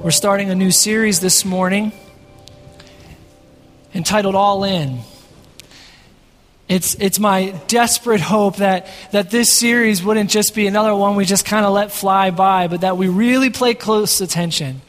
We're starting a new series this morning entitled All In. It's my desperate hope that this series wouldn't just be another one we just kind of let fly by, but that we really pay close attention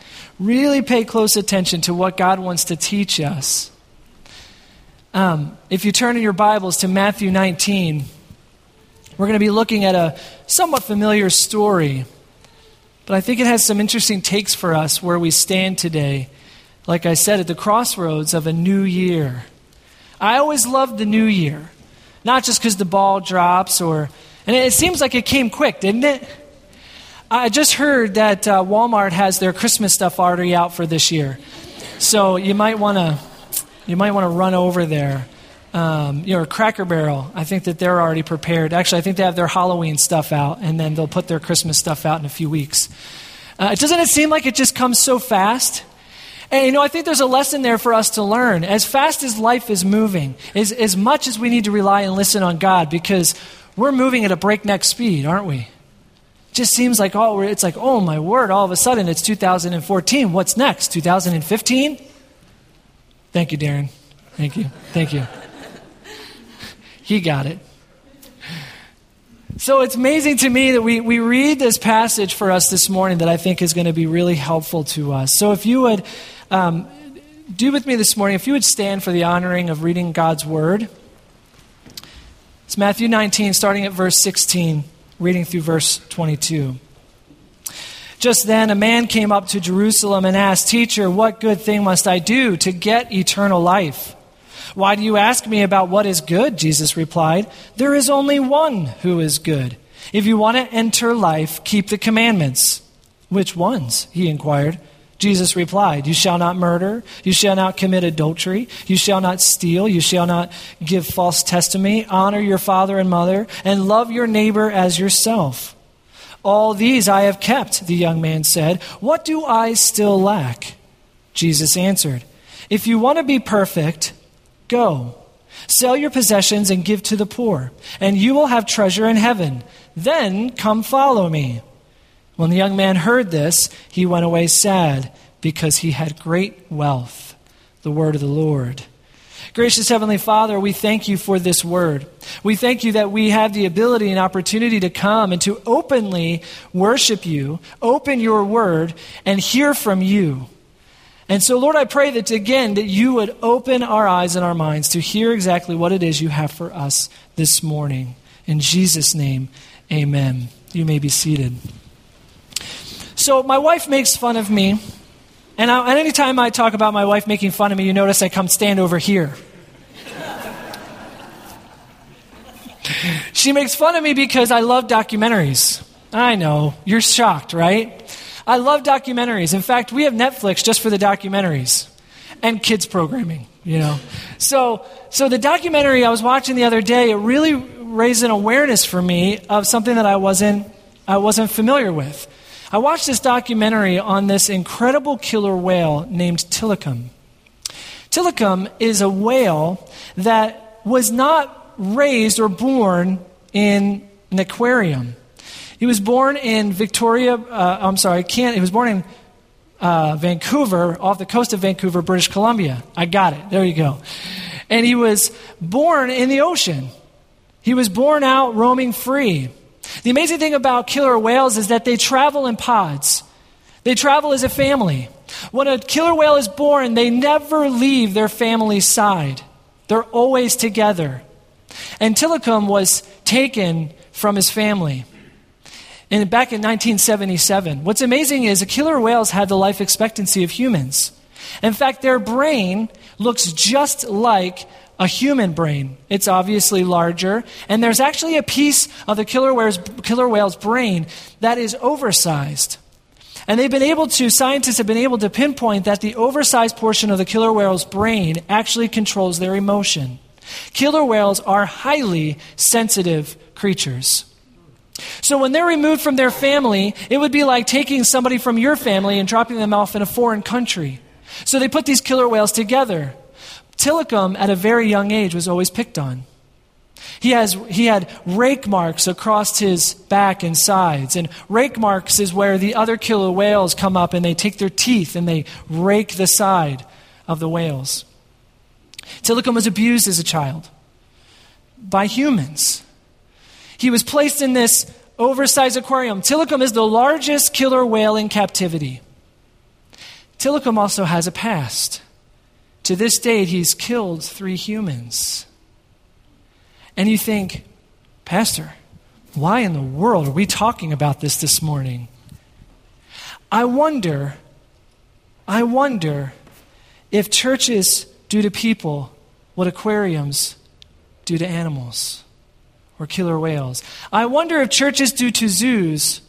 to what God wants to teach us. If you turn in your Bibles to Matthew 19, we're going to be looking at a somewhat familiar story, but I think it has some interesting takes for us where we stand today, like I said, at the crossroads of a new year. I always loved the new year, not just because the ball drops and it seems like it came quick, didn't it? I just heard that Walmart has their Christmas stuff already out for this year, so you might want to run over there. Cracker Barrel, I think that they're already prepared. Actually, I think they have their Halloween stuff out, and then they'll put their Christmas stuff out in a few weeks. Doesn't it seem like it just comes so fast? And, I think there's a lesson there for us to learn. As fast as life is moving, as much as we need to rely and listen on God, because we're moving at a breakneck speed, aren't we? It just seems like, it's like, oh my word, all of a sudden it's 2014. What's next, 2015? Thank you, Darren. Thank you. He got it. So it's amazing to me that we read this passage for us this morning that I think is going to be really helpful to us. So if you would do with me this morning, if you would stand for the honoring of reading God's Word. It's Matthew 19, starting at verse 16, reading through verse 22. Just then a man came up to Jerusalem and asked, "Teacher, what good thing must I do to get eternal life?" "Why do you ask me about what is good?" Jesus replied. "There is only one who is good. If you want to enter life, keep the commandments." "Which ones?" he inquired. Jesus replied, "You shall not murder. You shall not commit adultery. You shall not steal. You shall not give false testimony. Honor your father and mother, and love your neighbor as yourself." "All these I have kept," the young man said. "What do I still lack?" Jesus answered, "If you want to be perfect, go, sell your possessions and give to the poor, and you will have treasure in heaven. Then come follow me." When the young man heard this, he went away sad because he had great wealth. The word of the Lord. Gracious Heavenly Father, we thank you for this word. We thank you that we have the ability and opportunity to come and to openly worship you, open your word, and hear from you. And so, Lord, I pray that, again, that you would open our eyes and our minds to hear exactly what it is you have for us this morning. In Jesus' name, amen. You may be seated. So my wife makes fun of me. And anytime I talk about my wife making fun of me, you notice I come stand over here. She makes fun of me because I love documentaries. I know. You're shocked, right? I love documentaries. In fact, we have Netflix just for the documentaries and kids programming, So the documentary I was watching the other day, it really raised an awareness for me of something that I wasn't familiar with. I watched this documentary on this incredible killer whale named Tilikum. Tilikum is a whale that was not raised or born in an aquarium. He was born in he was born in Vancouver, off the coast of Vancouver, British Columbia. I got it. There you go. And he was born in the ocean. He was born out roaming free. The amazing thing about killer whales is that they travel in pods. They travel as a family. When a killer whale is born, they never leave their family's side. They're always together. And Tilikum was taken from his family. And back in 1977, what's amazing is the killer whales had the life expectancy of humans. In fact, their brain looks just like a human brain. It's obviously larger, and there's actually a piece of the killer whale's brain that is oversized. And scientists have been able to pinpoint that the oversized portion of the killer whale's brain actually controls their emotion. Killer whales are highly sensitive creatures. So when they're removed from their family, it would be like taking somebody from your family and dropping them off in a foreign country. So they put these killer whales together. Tilikum, at a very young age, was always picked on. He had rake marks across his back and sides. And rake marks is where the other killer whales come up and they take their teeth and they rake the side of the whales. Tilikum was abused as a child by humans. He was placed in this oversized aquarium. Tilikum is the largest killer whale in captivity. Tilikum also has a past. To this date, he's killed 3 humans. And you think, Pastor, why in the world are we talking about this morning? I wonder if churches do to people what aquariums do to animals or killer whales. I wonder if churches do to zoos.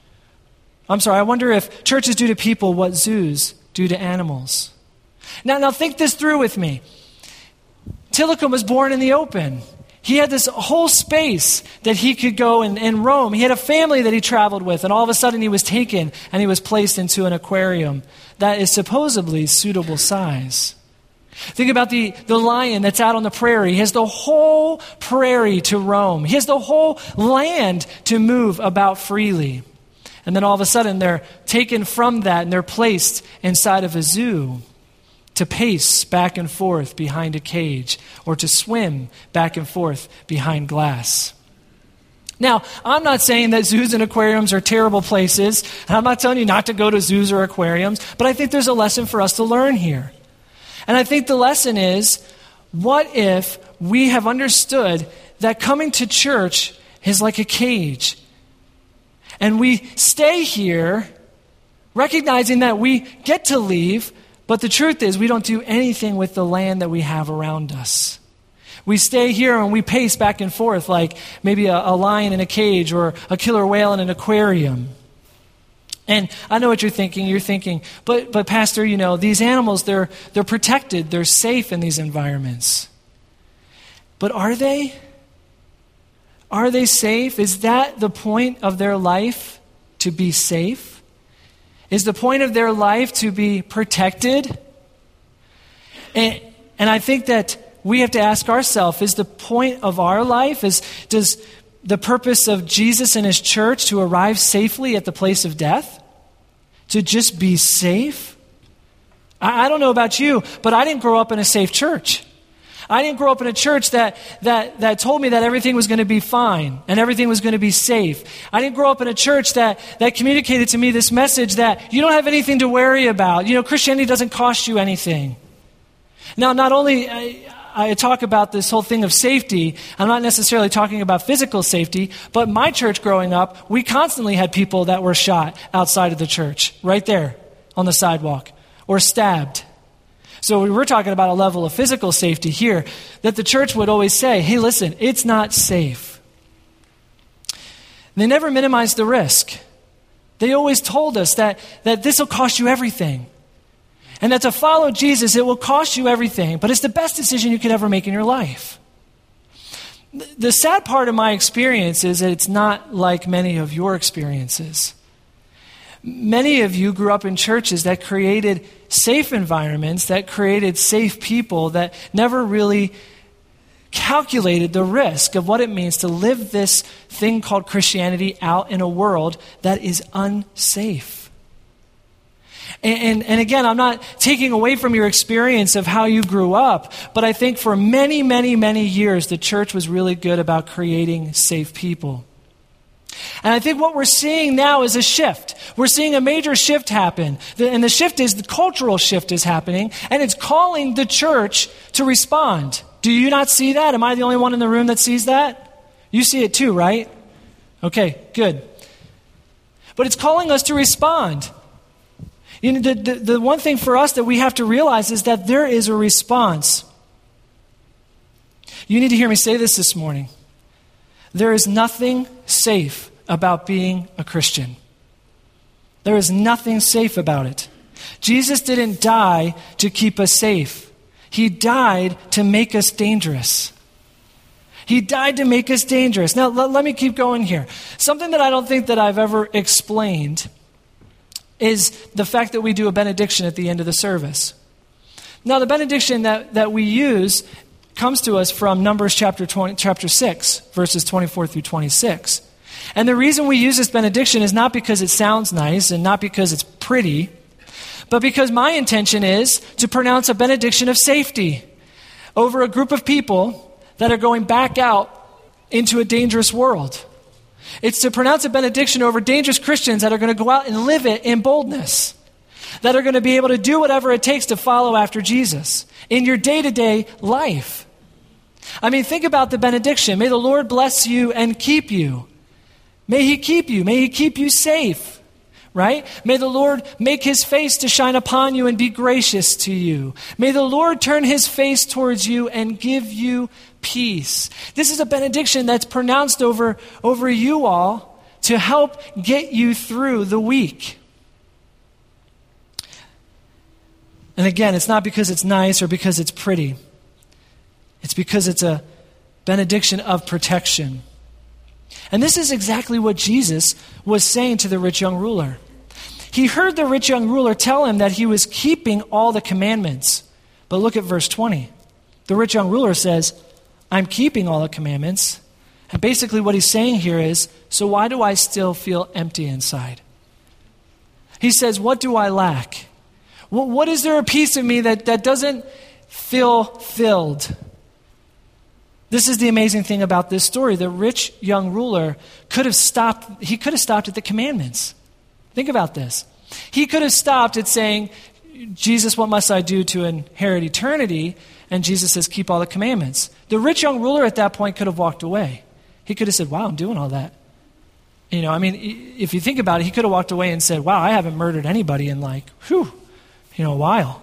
I wonder if churches do to people what zoos do to animals. Now think this through with me. Tilikum was born in the open. He had this whole space that he could go and roam. He had a family that he traveled with, and all of a sudden he was taken and he was placed into an aquarium that is supposedly suitable size. Think about the lion that's out on the prairie. He has the whole prairie to roam. He has the whole land to move about freely. And then all of a sudden they're taken from that and they're placed inside of a zoo to pace back and forth behind a cage or to swim back and forth behind glass. Now, I'm not saying that zoos and aquariums are terrible places, and I'm not telling you not to go to zoos or aquariums, but I think there's a lesson for us to learn here. And I think the lesson is, what if we have understood that coming to church is like a cage? And we stay here recognizing that we get to leave, but the truth is we don't do anything with the land that we have around us. We stay here and we pace back and forth like maybe a lion in a cage or a killer whale in an aquarium. And I know what you're thinking. You're thinking, but Pastor, these animals, they're protected. They're safe in these environments. But are they? Are they safe? Is that the point of their life, to be safe? Is the point of their life to be protected? And I think that we have to ask ourselves, is the point of our life, does the purpose of Jesus and his church to arrive safely at the place of death? To just be safe? I don't know about you, but I didn't grow up in a safe church. I didn't grow up in a church that told me that everything was going to be fine and everything was going to be safe. I didn't grow up in a church that communicated to me this message that you don't have anything to worry about. Christianity doesn't cost you anything. Now, not only I talk about this whole thing of safety, I'm not necessarily talking about physical safety, but my church growing up, we constantly had people that were shot outside of the church, right there on the sidewalk, or stabbed. So we were talking about a level of physical safety here, that the church would always say, hey, listen, it's not safe. They never minimized the risk. They always told us that this will cost you everything. And that to follow Jesus, it will cost you everything, but it's the best decision you could ever make in your life. The sad part of my experience is that it's not like many of your experiences. Many of you grew up in churches that created safe environments, that created safe people, that never really calculated the risk of what it means to live this thing called Christianity out in a world that is unsafe. And again, I'm not taking away from your experience of how you grew up, but I think for many, many, many years, the church was really good about creating safe people. And I think what we're seeing now is a shift. We're seeing a major shift happen. And the shift is, the cultural shift is happening, and it's calling the church to respond. Do you not see that? Am I the only one in the room that sees that? You see it too, right? Okay, good. But it's calling us to respond. The one thing for us that we have to realize is that there is a response. You need to hear me say this morning. There is nothing safe about being a Christian. There is nothing safe about it. Jesus didn't die to keep us safe. He died to make us dangerous. He died to make us dangerous. Now, let me keep going here. Something that I don't think that I've ever explained is the fact that we do a benediction at the end of the service. Now, the benediction that we use comes to us from Numbers chapter 6, verses 24 through 26. And the reason we use this benediction is not because it sounds nice and not because it's pretty, but because my intention is to pronounce a benediction of safety over a group of people that are going back out into a dangerous world. It's to pronounce a benediction over dangerous Christians that are going to go out and live it in boldness, that are going to be able to do whatever it takes to follow after Jesus in your day-to-day life. I mean, think about the benediction. May the Lord bless you and keep you. May he keep you. May he keep you safe, right? May the Lord make his face to shine upon you and be gracious to you. May the Lord turn his face towards you and give you peace. This is a benediction that's pronounced over you all to help get you through the week. And again, it's not because it's nice or because it's pretty. It's because it's a benediction of protection. And this is exactly what Jesus was saying to the rich young ruler. He heard the rich young ruler tell him that he was keeping all the commandments. But look at verse 20. The rich young ruler says, I'm keeping all the commandments. And basically what he's saying here is, so why do I still feel empty inside? He says, what do I lack? What is there a piece of me that doesn't feel filled? This is the amazing thing about this story. The rich young ruler could have stopped. He could have stopped at the commandments. Think about this. He could have stopped at saying, Jesus, what must I do to inherit eternity? And Jesus says, keep all the commandments. The rich young ruler at that point could have walked away. He could have said, wow, I'm doing all that. If you think about it, he could have walked away and said, wow, I haven't murdered anybody in a while.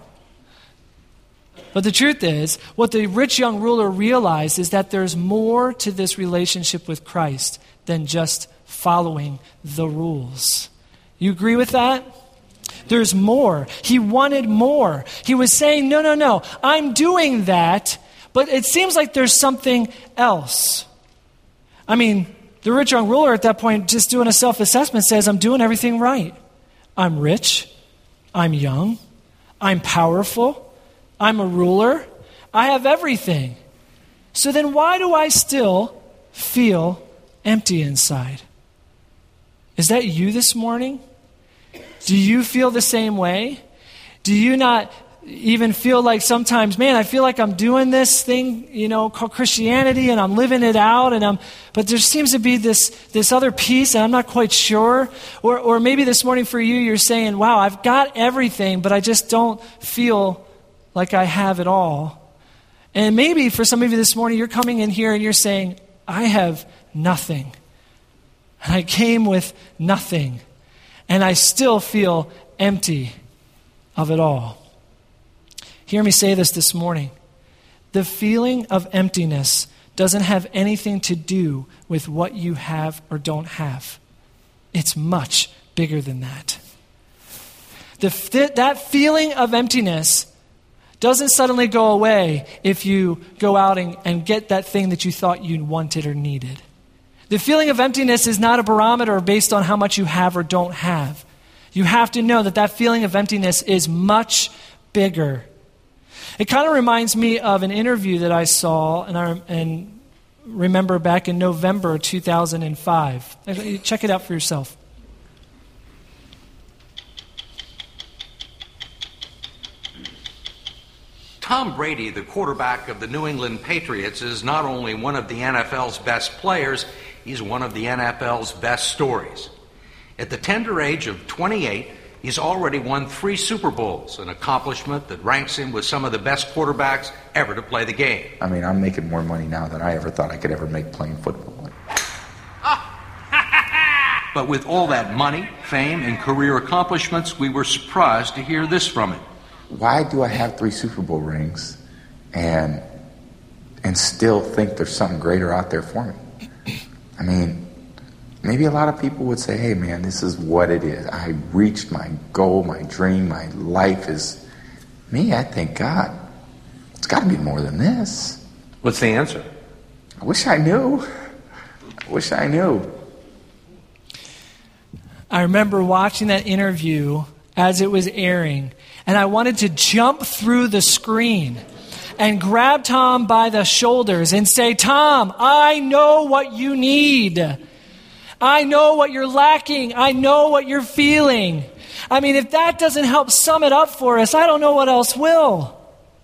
But the truth is, what the rich young ruler realized is that there's more to this relationship with Christ than just following the rules. You agree with that? There's more. He wanted more. He was saying, no, I'm doing that, but it seems like there's something else. The rich young ruler at that point, just doing a self-assessment, says, I'm doing everything right. I'm rich. I'm young. I'm powerful. I'm a ruler. I have everything. So then why do I still feel empty inside? Is that you this morning? Do you feel the same way? Do you not even feel like sometimes, man, I feel like I'm doing this thing, called Christianity and I'm living it out but there seems to be this other piece and I'm not quite sure. Or maybe this morning for you, you're saying, wow, I've got everything, but I just don't feel like I have it all. And maybe for some of you this morning, you're coming in here and you're saying, I have nothing. And I came with nothing. And I still feel empty of it all. Hear me say this morning. The feeling of emptiness doesn't have anything to do with what you have or don't have. It's much bigger than that. That feeling of emptiness doesn't suddenly go away if you go out and get that thing that you thought you wanted or needed. The feeling of emptiness is not a barometer based on how much you have or don't have. You have to know that feeling of emptiness is much bigger. It kind of reminds me of an interview that I saw and remember back in November 2005. Check it out for yourself. Tom Brady, the quarterback of the New England Patriots, is not only one of the NFL's best players, he's one of the NFL's best stories. At the tender age of 28, he's already won 3 Super Bowls, an accomplishment that ranks him with some of the best quarterbacks ever to play the game. I'm making more money now than I ever thought I could ever make playing football. But with all that money, fame, and career accomplishments, we were surprised to hear this from him. Why do I have 3 Super Bowl rings and still think there's something greater out there for me? Maybe a lot of people would say, hey man, this is what it is. I reached my goal, my dream, my life is me. I think, God, it's got to be more than this. What's the answer? I wish I knew. I remember watching that interview as it was airing, and I wanted to jump through the screen. and grab Tom by the shoulders and say, Tom, I know what you need. I know what you're lacking. I know what you're feeling. I mean, if that doesn't help sum it up for us, I don't know what else will.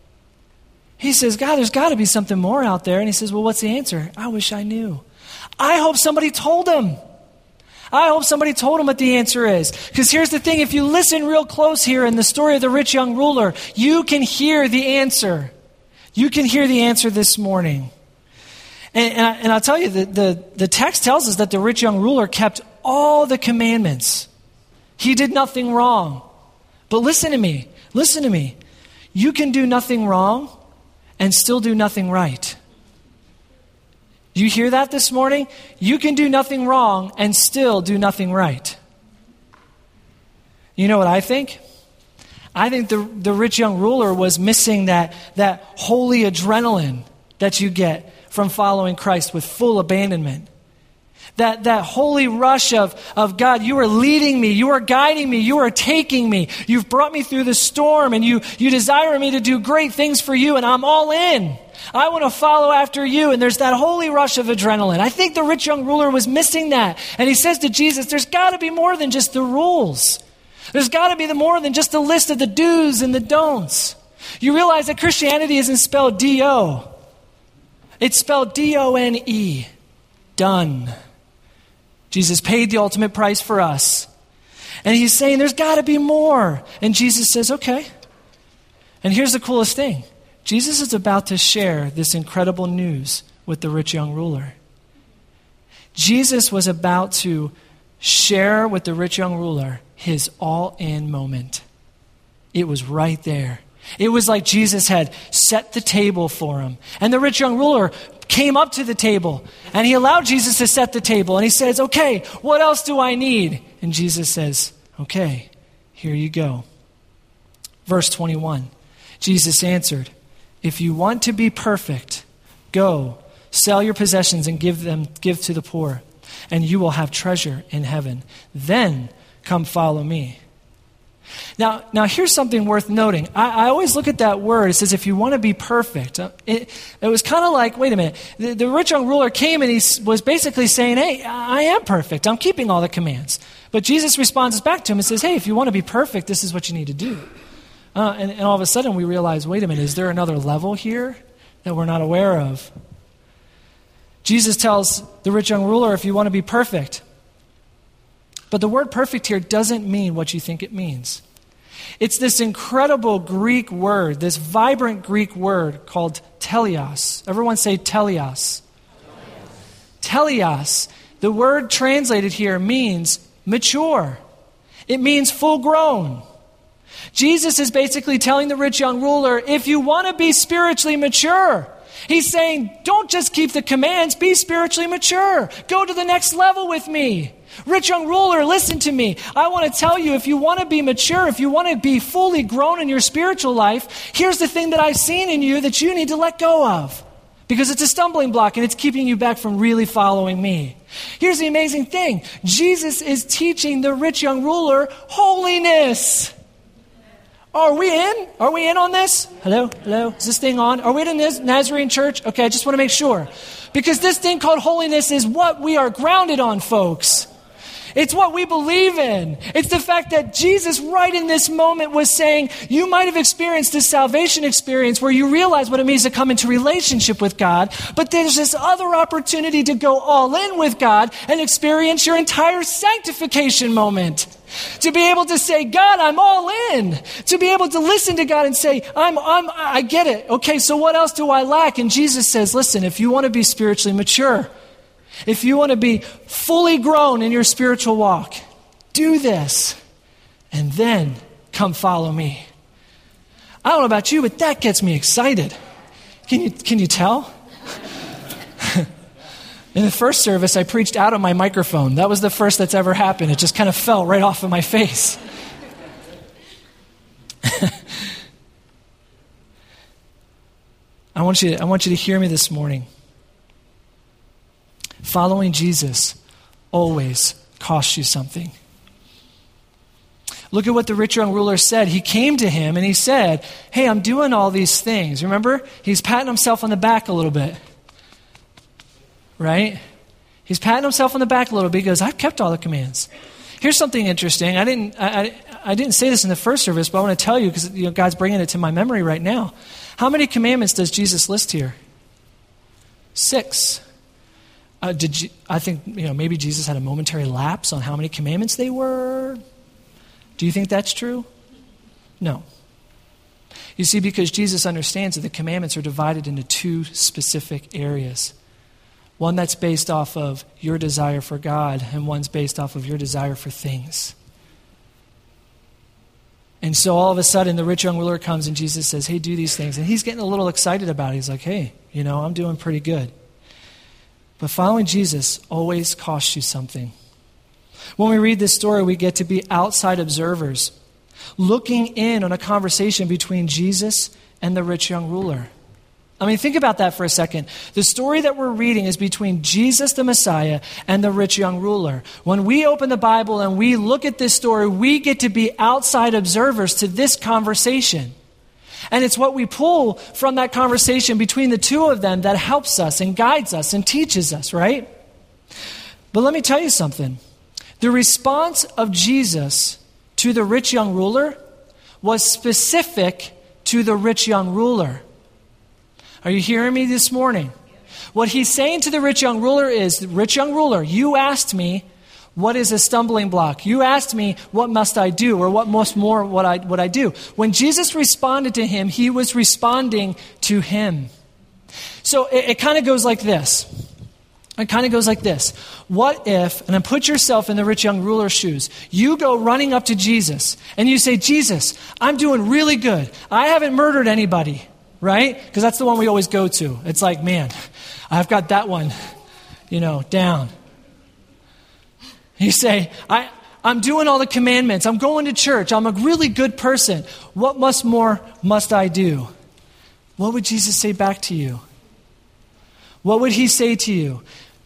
He says, God, there's got to be something more out there. And he says, well, what's the answer? I wish I knew. I hope somebody told him. I hope somebody told him what the answer is. Because here's the thing, if you listen real close here in the story of the rich young ruler, you can hear the answer. You can hear the answer this morning. And I'll tell you, the text tells us that the rich young ruler kept all the commandments. He did nothing wrong. But listen to me. Listen to me. You can do nothing wrong and still do nothing right. Do you hear that this morning? You can do nothing wrong and still do nothing right. You know what I think? I think the rich young ruler was missing that holy adrenaline that you get from following Christ with full abandonment. That holy rush of God, you are leading me, you are guiding me, you are taking me. You've brought me through the storm and you desire me to do great things for you and I'm all in. I want to follow after you. And there's that holy rush of adrenaline. I think the rich young ruler was missing that. And he says to Jesus, there's got to be more than just the rules. There's got to be more than just a list of the do's and the don'ts. You realize that Christianity isn't spelled D-O. It's spelled D-O-N-E. Done. Jesus paid the ultimate price for us. And he's saying there's got to be more. And Jesus says, okay. And here's the coolest thing. Jesus is about to share this incredible news with the rich young ruler. Jesus was about to share with the rich young ruler his all-in moment. It was right there. It was like Jesus had set the table for him. And the rich young ruler came up to the table and he allowed Jesus to set the table. And he says, okay, what else do I need? And Jesus says, okay, here you go. Verse 21, Jesus answered, if you want to be perfect, go, sell your possessions and give to the poor, and you will have treasure in heaven. Then come follow me. Now here's something worth noting. I always look at that word. It says, if you want to be perfect. It was kind of like, wait a minute. The rich young ruler came and he was basically saying, hey, I am perfect. I'm keeping all the commands. But Jesus responds back to him and says, hey, if you want to be perfect, this is what you need to do. And all of a sudden we realize, wait a minute, is there another level here that we're not aware of? Jesus tells the rich young ruler, if you want to be perfect. But the word perfect here doesn't mean what you think it means. It's this incredible Greek word, this vibrant Greek word called teleos. Everyone say teleos. Teleos. The word translated here means mature. It means full grown. Jesus is basically telling the rich young ruler, if you want to be spiritually mature, he's saying, don't just keep the commands, be spiritually mature. Go to the next level with me. Rich young ruler, listen to me. I want to tell you, if you want to be mature, if you want to be fully grown in your spiritual life, here's the thing that I've seen in you that you need to let go of. Because it's a stumbling block and it's keeping you back from really following me. Here's the amazing thing. Jesus is teaching the rich young ruler holiness. Are we in? Are we in on this? Hello? Is this thing on? Are we in this Nazarene church? Okay, I just want to make sure. Because this thing called holiness is what we are grounded on, folks. It's what we believe in. It's the fact that Jesus right in this moment was saying, you might have experienced this salvation experience where you realize what it means to come into relationship with God, but there's this other opportunity to go all in with God and experience your entire sanctification moment. To be able to say, God, I'm all in. To be able to listen to God and say, I get it. Okay, so what else do I lack? And Jesus says, listen, if you want to be spiritually mature, if you want to be fully grown in your spiritual walk, do this, and then come follow me. I don't know about you, but that gets me excited. Can you tell? In the first service, I preached out of my microphone. That was the first that's ever happened. It just kind of fell right off of my face. I want you to hear me this morning. Following Jesus always costs you something. Look at what the rich young ruler said. He came to him and he said, hey, I'm doing all these things. Remember? He's patting himself on the back a little bit. Right? He's patting himself on the back a little bit because I've kept all the commands. Here's something interesting. I didn't say this in the first service, but I want to tell you because God's bringing it to my memory right now. How many commandments does Jesus list here? 6. I think maybe Jesus had a momentary lapse on how many commandments they were. Do you think that's true? No. You see, because Jesus understands that the commandments are divided into 2 specific areas. One that's based off of your desire for God, and one's based off of your desire for things. And so all of a sudden, the rich young ruler comes and Jesus says, hey, do these things. And he's getting a little excited about it. He's like, hey, I'm doing pretty good. But following Jesus always costs you something. When we read this story, we get to be outside observers, looking in on a conversation between Jesus and the rich young ruler. I mean, think about that for a second. The story that we're reading is between Jesus, the Messiah, and the rich young ruler. When we open the Bible and we look at this story, we get to be outside observers to this conversation. And it's what we pull from that conversation between the 2 of them that helps us and guides us and teaches us, right? But let me tell you something. The response of Jesus to the rich young ruler was specific to the rich young ruler. Are you hearing me this morning? What he's saying to the rich young ruler is, rich young ruler, you asked me, what is a stumbling block? You asked me, what must I do? Or what I do? When Jesus responded to him, he was responding to him. So it kind of goes like this. What if, and then put yourself in the rich young ruler's shoes, you go running up to Jesus and you say, Jesus, I'm doing really good. I haven't murdered anybody. Right? Because that's the one we always go to. It's like, man, I've got that one, down. You say, I'm doing all the commandments. I'm going to church. I'm a really good person. What more must I do? What would Jesus say back to you? What would he say to you?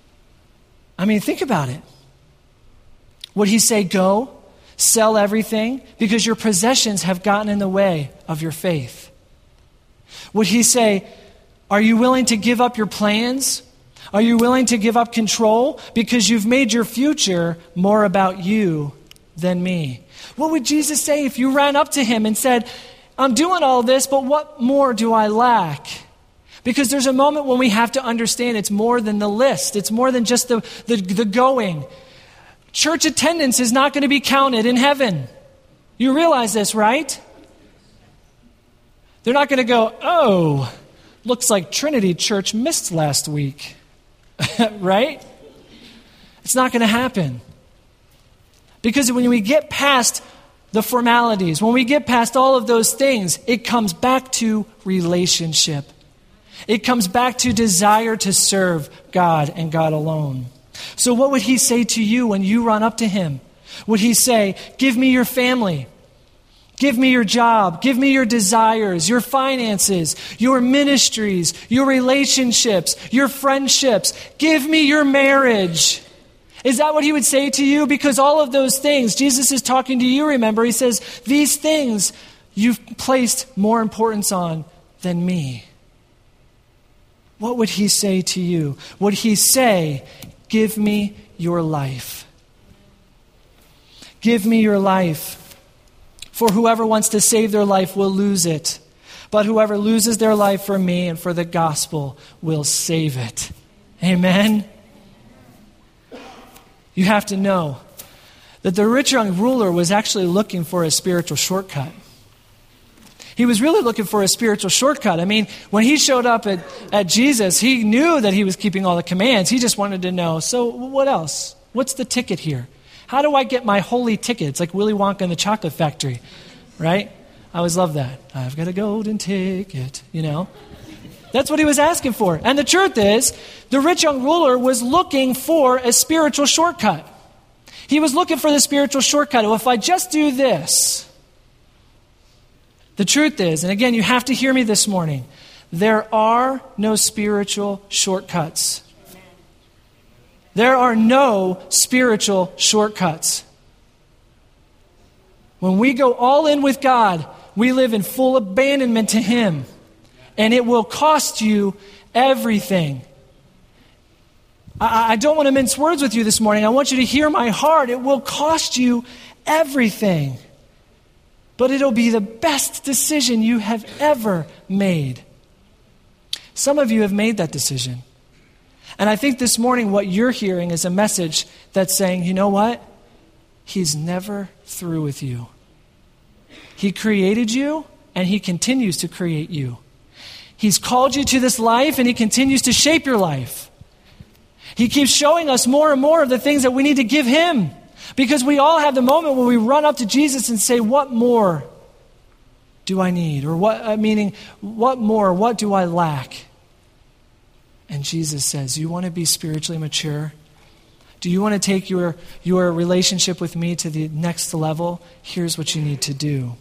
I mean, think about it. Would he say, go, sell everything, because your possessions have gotten in the way of your faith? Would he say, are you willing to give up your plans? Are you willing to give up control? Because you've made your future more about you than me. What would Jesus say if you ran up to him and said, I'm doing all this, but what more do I lack? Because there's a moment when we have to understand it's more than the list. It's more than just the going. Church attendance is not going to be counted in heaven. You realize this, right? They're not going to go, oh, looks like Trinity Church missed last week. Right? It's not going to happen. Because when we get past the formalities, when we get past all of those things, it comes back to relationship. It comes back to desire to serve God and God alone. So what would he say to you when you run up to him? Would he say, give me your family? Give me your job. Give me your desires, your finances, your ministries, your relationships, your friendships. Give me your marriage. Is that what he would say to you? Because all of those things, Jesus is talking to you, remember. He says, these things you've placed more importance on than me. What would he say to you? Would he say, give me your life? Give me your life. For whoever wants to save their life will lose it. But whoever loses their life for me and for the gospel will save it. Amen? You have to know that the rich young ruler was actually looking for a spiritual shortcut. He was really looking for a spiritual shortcut. I mean, when he showed up at Jesus, he knew that he was keeping all the commands. He just wanted to know, so what else? What's the ticket here? How do I get my holy ticket? It's like Willy Wonka and the Chocolate Factory, right? I always love that. I've got a golden ticket, That's what he was asking for. And the truth is, the rich young ruler was looking for a spiritual shortcut. He was looking for the spiritual shortcut. Well, if I just do this. The truth is, and again, you have to hear me this morning, there are no spiritual shortcuts. There are no spiritual shortcuts. When we go all in with God, we live in full abandonment to Him. And it will cost you everything. I don't want to mince words with you this morning. I want you to hear my heart. It will cost you everything. But it'll be the best decision you have ever made. Some of you have made that decision. And I think this morning what you're hearing is a message that's saying, you know what? He's never through with you. He created you, and He continues to create you. He's called you to this life, and He continues to shape your life. He keeps showing us more and more of the things that we need to give Him. Because we all have the moment when we run up to Jesus and say, what more do I need? Or what more, what do I lack? And Jesus says, you want to be spiritually mature? Do you want to take your relationship with me to the next level? Here's what you need to do.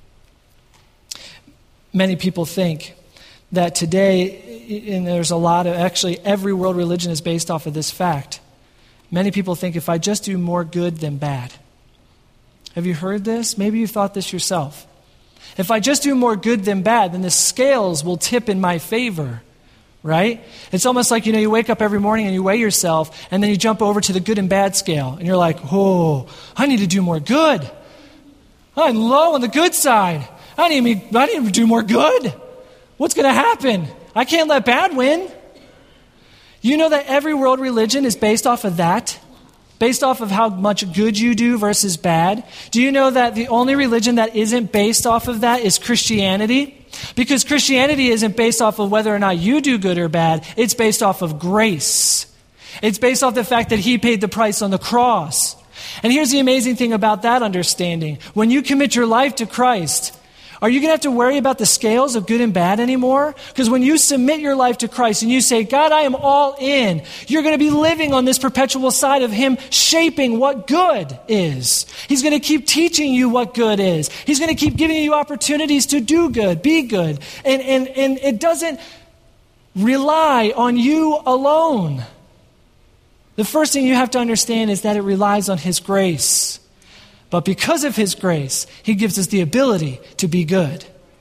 Many people think that today, and there's a lot of, actually every world religion is based off of this fact. Many people think if I just do more good than bad. Have you heard this? Maybe you've thought this yourself. If I just do more good than bad, then the scales will tip in my favor, right? It's almost like, you wake up every morning and you weigh yourself, and then you jump over to the good and bad scale, and you're like, oh, I need to do more good. I'm low on the good side. I need to do more good. What's going to happen? I can't let bad win. You know that every world religion is based off of that? Based off of how much good you do versus bad? Do you know that the only religion that isn't based off of that is Christianity? Because Christianity isn't based off of whether or not you do good or bad. It's based off of grace. It's based off the fact that He paid the price on the cross. And here's the amazing thing about that understanding. When you commit your life to Christ, are you going to have to worry about the scales of good and bad anymore? Because when you submit your life to Christ and you say, God, I am all in, you're going to be living on this perpetual side of Him shaping what good is. He's going to keep teaching you what good is. He's going to keep giving you opportunities to do good, be good. And it doesn't rely on you alone. The first thing you have to understand is that it relies on His grace. But because of His grace, He gives us the ability to be good.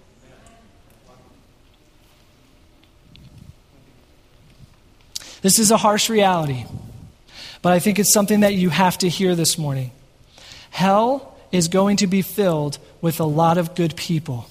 This is a harsh reality, but I think it's something that you have to hear this morning. Hell is going to be filled with a lot of good people.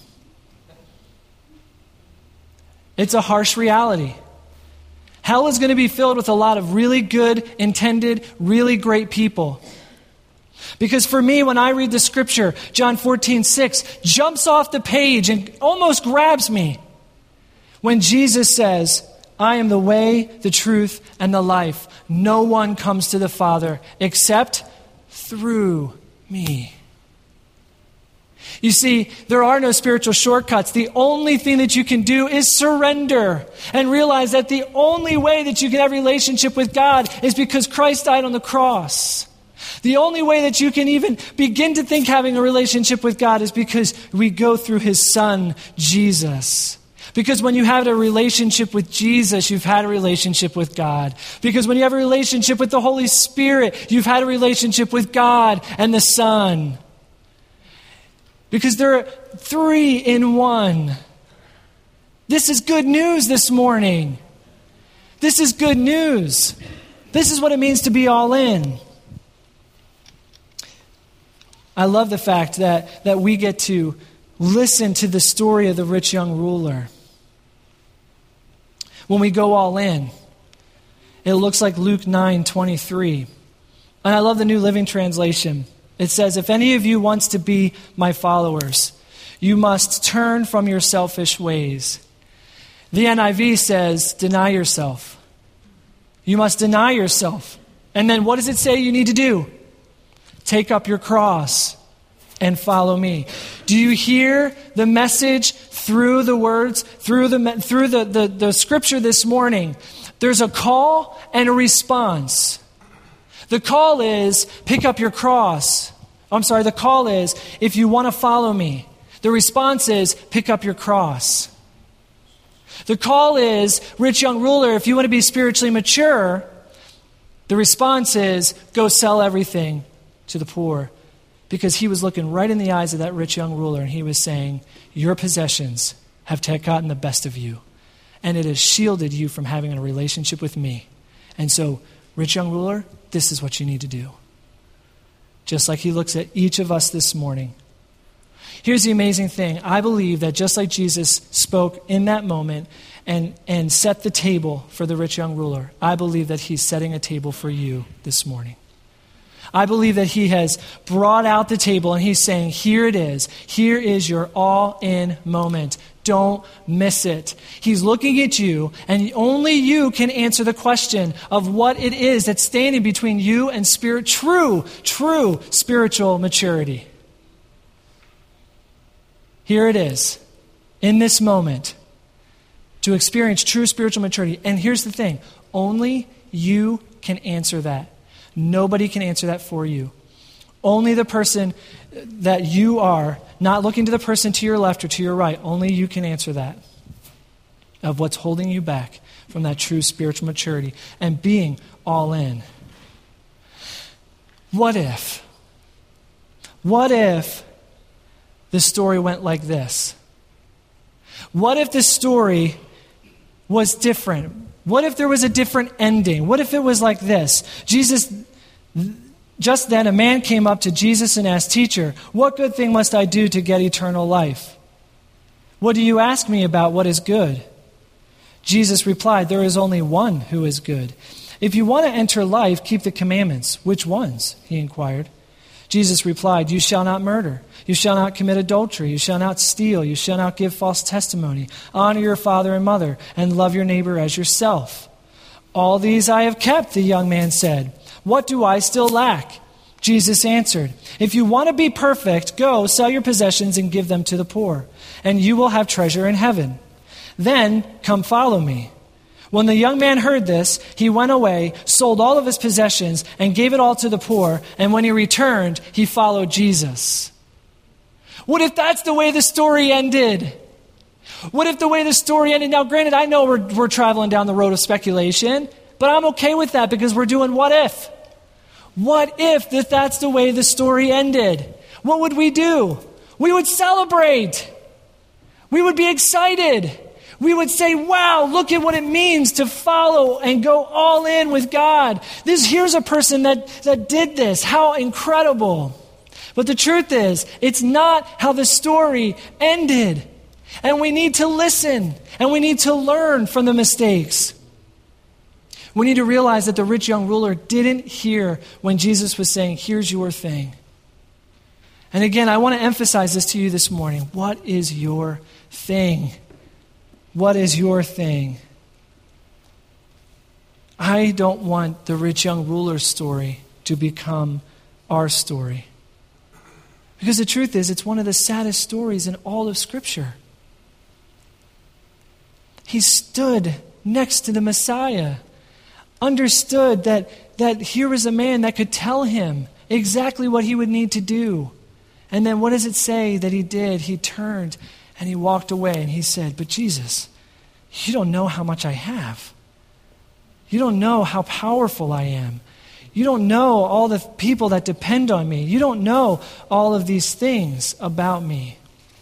It's a harsh reality. Hell is going to be filled with a lot of really good, intended, really great people. Because for me, when I read the scripture, John 14:6 jumps off the page and almost grabs me. When Jesus says, I am the way, the truth, and the life. No one comes to the Father except through me. You see, there are no spiritual shortcuts. The only thing that you can do is surrender and realize that the only way that you can have a relationship with God is because Christ died on the cross. The only way that you can even begin to think having a relationship with God is because we go through His Son, Jesus. Because when you have a relationship with Jesus, you've had a relationship with God. Because when you have a relationship with the Holy Spirit, you've had a relationship with God and the Son. Because they're three in one. This is good news this morning. This is good news. This is what it means to be all in. I love the fact that we get to listen to the story of the rich young ruler. When we go all in, it looks like Luke 9:23. And I love the New Living Translation. It says, if any of you wants to be my followers, you must turn from your selfish ways. The NIV says, deny yourself. You must deny yourself. And then what does it say you need to do? Take up your cross and follow me. Do you hear the message through the words, through the scripture this morning? There's a call and a response. The call is, pick up your cross. The call is, if you want to follow me. The response is, pick up your cross. The call is, rich young ruler, if you want to be spiritually mature. The response is, go sell everything to the poor, because he was looking right in the eyes of that rich young ruler and he was saying, your possessions have gotten the best of you, and it has shielded you from having a relationship with me. And so, rich young ruler, this is what you need to do. Just like he looks at each of us this morning. Here's the amazing thing. I believe that just like Jesus spoke in that moment and set the table for the rich young ruler, I believe that he's setting a table for you this morning. I believe that he has brought out the table and he's saying, here it is. Here is your all-in moment. Don't miss it. He's looking at you, and only you can answer the question of what it is that's standing between you and true spiritual maturity. Here it is, in this moment, to experience true spiritual maturity. And here's the thing, only you can answer that. Nobody can answer that for you. Only the person that you are, not looking to the person to your left or to your right, only you can answer that, of what's holding you back from that true spiritual maturity and being all in. What if the story went like this? What if the story was different? What if there was a different ending? What if it was like this? Just then a man came up to Jesus and asked, "Teacher, what good thing must I do to get eternal life?" "What do you ask me about what is good?" Jesus replied, "There is only one who is good. If you want to enter life, keep the commandments." "Which ones?" he inquired. Jesus replied, "You shall not murder. You shall not commit adultery. You shall not steal. You shall not give false testimony. Honor your father and mother, and love your neighbor as yourself." "All these I have kept," the young man said. "What do I still lack?" Jesus answered, "If you want to be perfect, go sell your possessions and give them to the poor, and you will have treasure in heaven. Then come follow me." When the young man heard this, he went away, sold all of his possessions, and gave it all to the poor. And when he returned, he followed Jesus. What if that's the way the story ended? What if the way the story ended? Now, granted, I know we're traveling down the road of speculation, but I'm okay with that because we're doing what if. What if that's the way the story ended? What would we do? We would celebrate. We would be excited. We would say, wow, look at what it means to follow and go all in with God. Here's a person that did this. How incredible. But the truth is, it's not how the story ended. And we need to listen, and we need to learn from the mistakes. We need to realize that the rich young ruler didn't hear when Jesus was saying, here's your thing. And again, I want to emphasize this to you this morning. What is your thing? What is your thing? I don't want the rich young ruler's story to become our story. Because the truth is, it's one of the saddest stories in all of Scripture. He stood next to the Messiah, understood that here was a man that could tell him exactly what he would need to do. And then what does it say that he did? He turned and he walked away and he said, "But Jesus, you don't know how much I have. You don't know how powerful I am. You don't know all the people that depend on me. You don't know all of these things about me."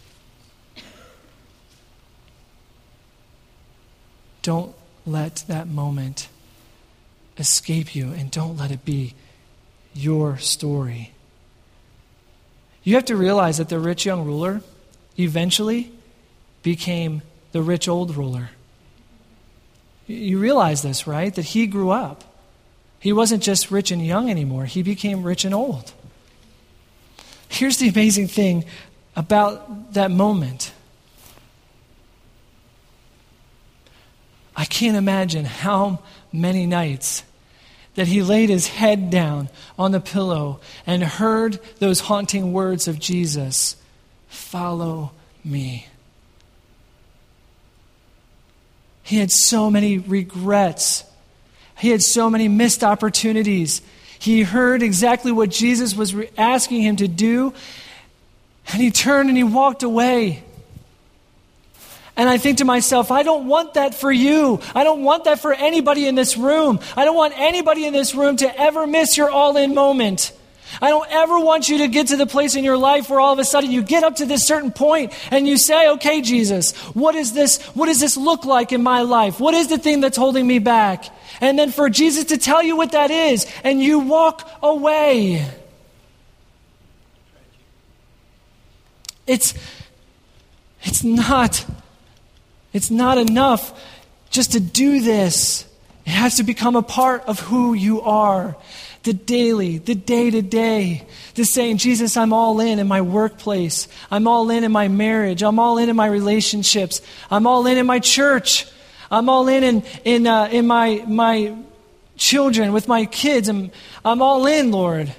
Don't let that moment escape you, and don't let it be your story. You have to realize that the rich young ruler eventually became the rich old ruler. You realize this, right? That he grew up. He wasn't just rich and young anymore. He became rich and old. Here's the amazing thing about that moment. I can't imagine how many nights that he laid his head down on the pillow and heard those haunting words of Jesus, "Follow me." He had so many regrets. He had so many missed opportunities. He heard exactly what Jesus was asking him to do, and he turned and he walked away. And I think to myself, I don't want that for you. I don't want that for anybody in this room. I don't want anybody in this room to ever miss your all-in moment. I don't ever want you to get to the place in your life where all of a sudden you get up to this certain point and you say, okay, Jesus, what is this? What does this look like in my life? What is the thing that's holding me back? And then for Jesus to tell you what that is, and you walk away. It's not enough just to do this. It has to become a part of who you are. The daily, the day-to-day. The saying, Jesus, I'm all in my workplace. I'm all in my marriage. I'm all in my relationships. I'm all in my church. I'm all in my children, with my kids. I'm all in, Lord.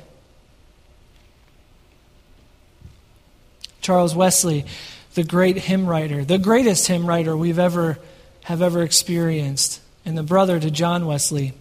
Charles Wesley, the great hymn writer, the greatest hymn writer we've ever experienced, and the brother to John Wesley.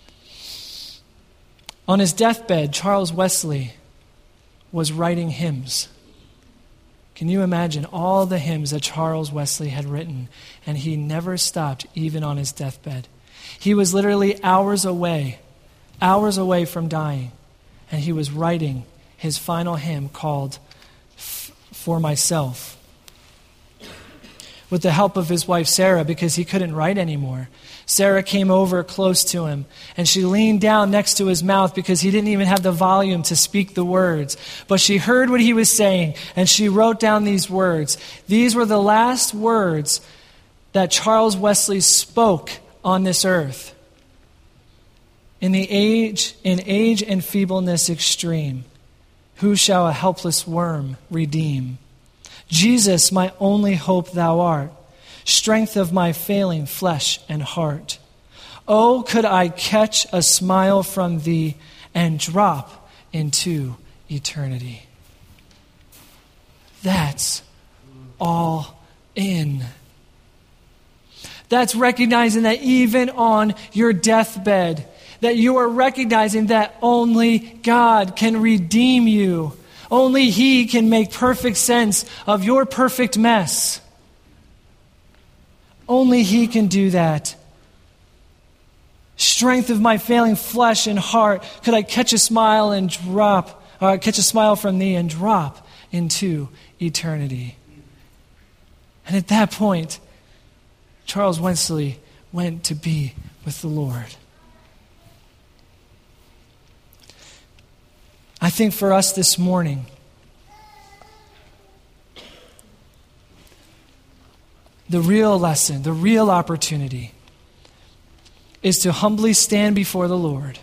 On his deathbed, Charles Wesley was writing hymns. Can you imagine all the hymns that Charles Wesley had written? And he never stopped, even on his deathbed. He was literally hours away from dying. And he was writing his final hymn called For Myself. With the help of his wife Sarah, because he couldn't write anymore. Sarah came over close to him, and she leaned down next to his mouth because he didn't even have the volume to speak the words. But she heard what he was saying, and she wrote down these words. These were the last words that Charles Wesley spoke on this earth. In age and feebleness extreme, who shall a helpless worm redeem? Jesus, my only hope thou art, strength of my failing flesh and heart. Oh, could I catch a smile from thee and drop into eternity. That's all in. That's recognizing that even on your deathbed, that you are recognizing that only God can redeem you. Only He can make perfect sense of your perfect mess. Only He can do that. Strength of my failing flesh and heart, could I catch a smile from thee and drop into eternity. And at that point, Charles Wesley went to be with the Lord. I think for us this morning, the real lesson, the real opportunity is to humbly stand before the Lord,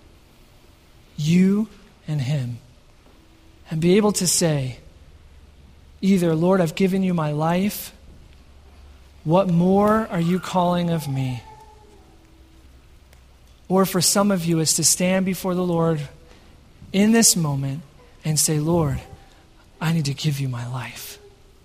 you and Him, and be able to say, either, Lord, I've given you my life. What more are you calling of me? Or for some of you, it's to stand before the Lord in this moment and say, Lord, I need to give you my life.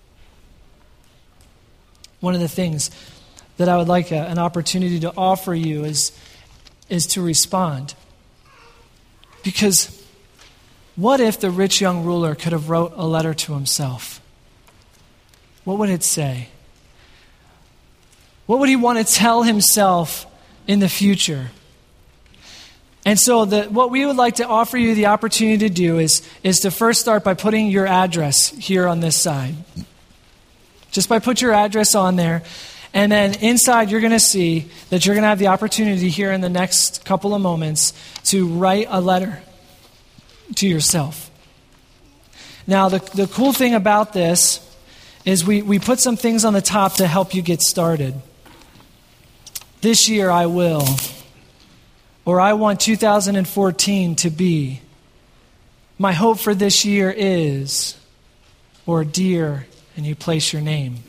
One of the things that I would like an opportunity to offer you is to respond. Because what if the rich young ruler could have wrote a letter to himself? What would it say? What would he want to tell himself in the future? And so what we would like to offer you the opportunity to do is to first start by putting your address here on this side. Just by put your address on there. And then inside you're going to see that you're going to have the opportunity here in the next couple of moments to write a letter to yourself. Now the cool thing about this is we put some things on the top to help you get started. This year I will. Or I want 2014 to be. My hope for this year is. Or dear, and you place your name.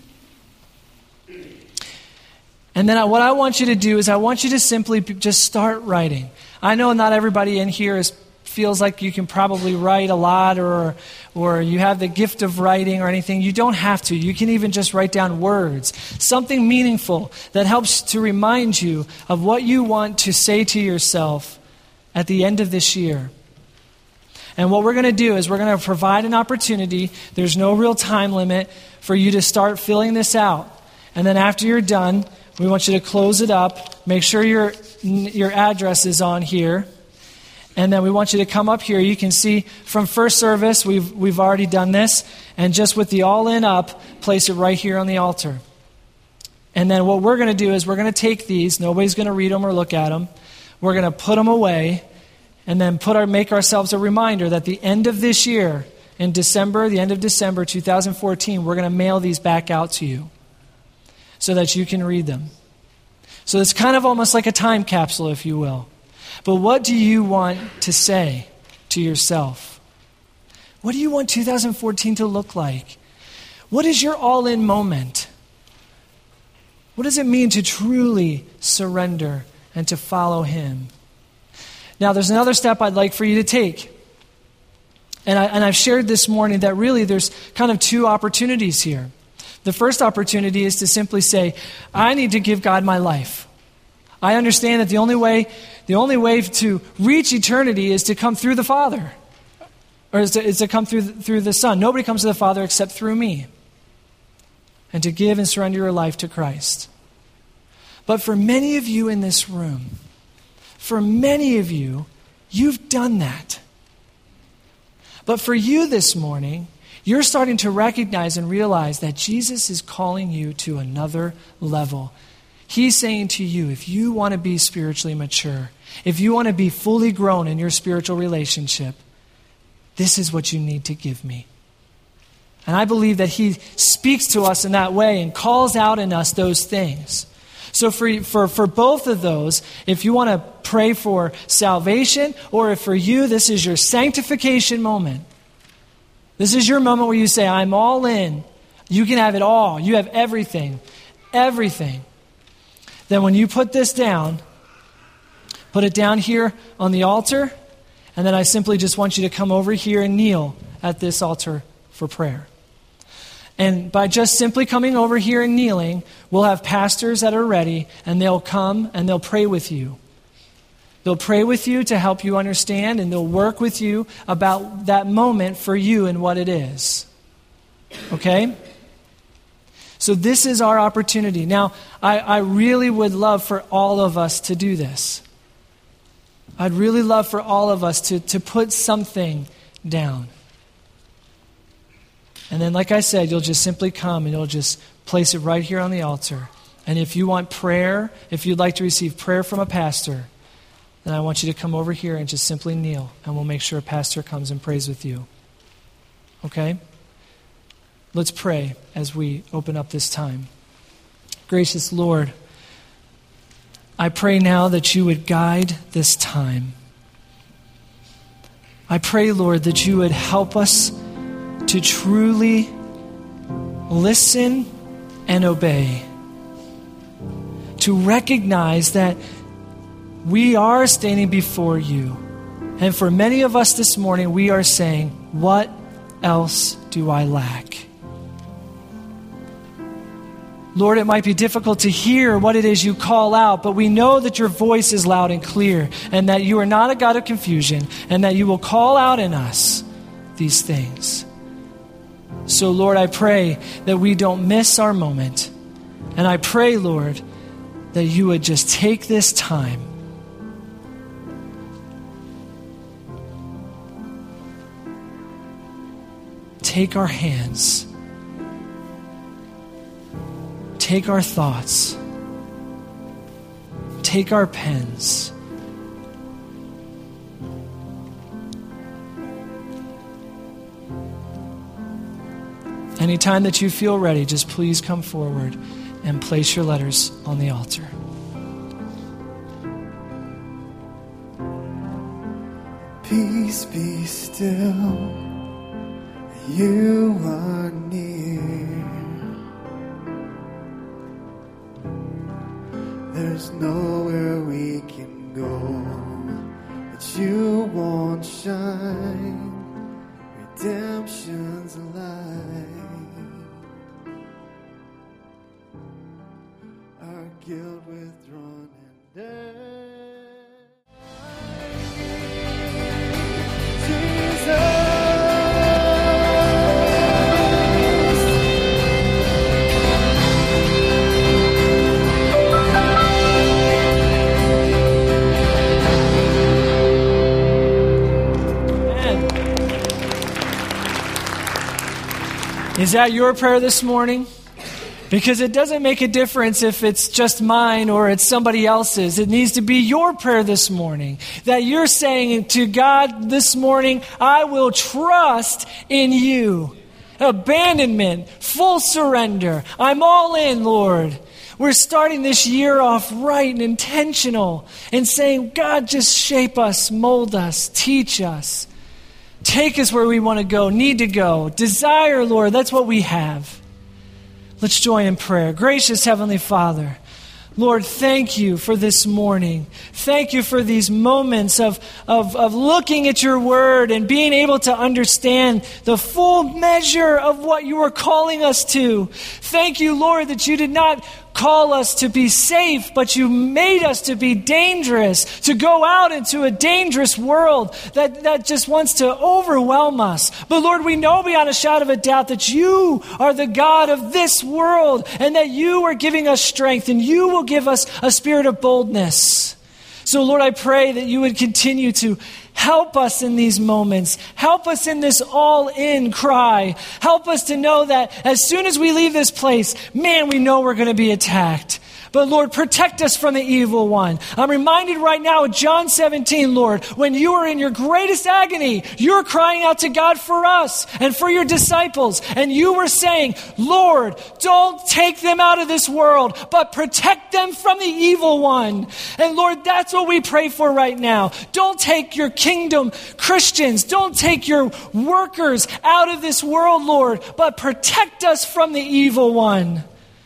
And then what I want you to do is I want you to simply just start writing. I know not everybody in here feels like you can probably write a lot or you have the gift of writing or anything. You don't have to. You can even just write down words. Something meaningful that helps to remind you of what you want to say to yourself at the end of this year. And what we're going to do is we're going to provide an opportunity. There's no real time limit for you to start filling this out. And then after you're done, we want you to close it up. Make sure your address is on here. And then we want you to come up here. You can see from first service, we've already done this. And just with the all in up, place it right here on the altar. And then what we're going to do is we're going to take these. Nobody's going to read them or look at them. We're going to put them away and then make ourselves a reminder that the end of this year, in December, the end of December 2014, we're going to mail these back out to you so that you can read them. So it's kind of almost like a time capsule, if you will. But what do you want to say to yourself? What do you want 2014 to look like? What is your all-in moment? What does it mean to truly surrender and to follow Him? Now, there's another step I'd like for you to take. And I've shared this morning that really there's kind of two opportunities here. The first opportunity is to simply say, I need to give God my life. I understand that the only way to reach eternity is to come through the Father. Or is to come through the Son. Nobody comes to the Father except through me. And to give and surrender your life to Christ. But for many of you in this room, for many of you, you've done that. But for you this morning, you're starting to recognize and realize that Jesus is calling you to another level. He's saying to you, if you want to be spiritually mature, if you want to be fully grown in your spiritual relationship, this is what you need to give me. And I believe that He speaks to us in that way and calls out in us those things. So for both of those, if you want to pray for salvation, or if for you this is your sanctification moment, this is your moment where you say, I'm all in. You can have it all. You have everything. Everything. Then when you put this down, put it down here on the altar, and then I simply just want you to come over here and kneel at this altar for prayer. And by just simply coming over here and kneeling, we'll have pastors that are ready, and they'll come and they'll pray with you. They'll pray with you to help you understand, and they'll work with you about that moment for you and what it is. Okay? So this is our opportunity. Now, I really would love for all of us to do this. I'd really love for all of us to put something down. And then, like I said, you'll just simply come and you'll just place it right here on the altar. And if you want prayer, if you'd like to receive prayer from a pastor, then I want you to come over here and just simply kneel. And we'll make sure a pastor comes and prays with you. Okay? Let's pray as we open up this time. Gracious Lord, I pray now that you would guide this time. I pray, Lord, that you would help us to truly listen and obey. To recognize that we are standing before you. And for many of us this morning, we are saying, what else do I lack? Lord, it might be difficult to hear what it is you call out, but we know that your voice is loud and clear, and that you are not a God of confusion, and that you will call out in us these things. So, Lord, I pray that we don't miss our moment. And I pray, Lord, that you would just take this time take our hands, take our thoughts, take our pens, anytime that you feel ready, just please come forward and place your letters on the altar. Peace be still, you are near. There's nowhere we can go that you won't shine. Redemption's alive. Our guilt withdrawn and dead. Is that your prayer this morning? Because it doesn't make a difference if it's just mine or it's somebody else's. It needs to be your prayer this morning. That you're saying to God this morning, I will trust in you. Abandonment, full surrender. I'm all in, Lord. We're starting this year off right and intentional and saying, God, just shape us, mold us, teach us. Take us where we want to go, need to go. Desire, Lord, that's what we have. Let's join in prayer. Gracious Heavenly Father, Lord, thank you for this morning. Thank you for these moments of looking at your word and being able to understand the full measure of what you are calling us to. Thank you, Lord, that you did not call us to be safe, but you made us to be dangerous, to go out into a dangerous world that just wants to overwhelm us. But Lord, we know beyond a shadow of a doubt that you are the God of this world and that you are giving us strength and you will give us a spirit of boldness. So Lord, I pray that you would continue to help us in these moments. Help us in this all-in cry. Help us to know that as soon as we leave this place, man, we know we're going to be attacked. But Lord, protect us from the evil one. I'm reminded right now of John 17, Lord, when you are in your greatest agony, you're crying out to God for us and for your disciples. And you were saying, Lord, don't take them out of this world, but protect them from the evil one. And Lord, that's what we pray for right now. Don't take your kingdom Christians, don't take your workers out of this world, Lord, but protect us from the evil one.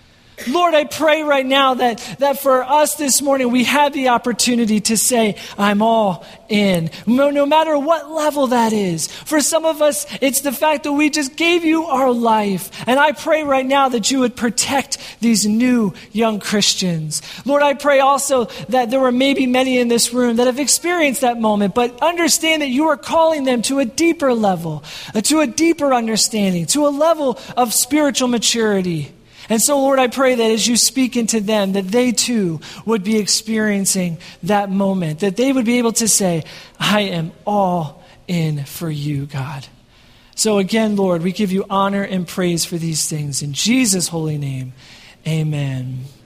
Lord, I pray right now that for us this morning, we have the opportunity to say, I'm all in. No matter what level that is. For some of us, it's the fact that we just gave you our life. And I pray right now that you would protect these new young Christians. Lord, I pray also that there were maybe many in this room that have experienced that moment, but understand that you are calling them to a deeper level, to a deeper understanding, to a level of spiritual maturity. And so, Lord, I pray that as you speak into them, that they too would be experiencing that moment, that they would be able to say, I am all in for you, God. So again, Lord, we give you honor and praise for these things. In Jesus' holy name, amen.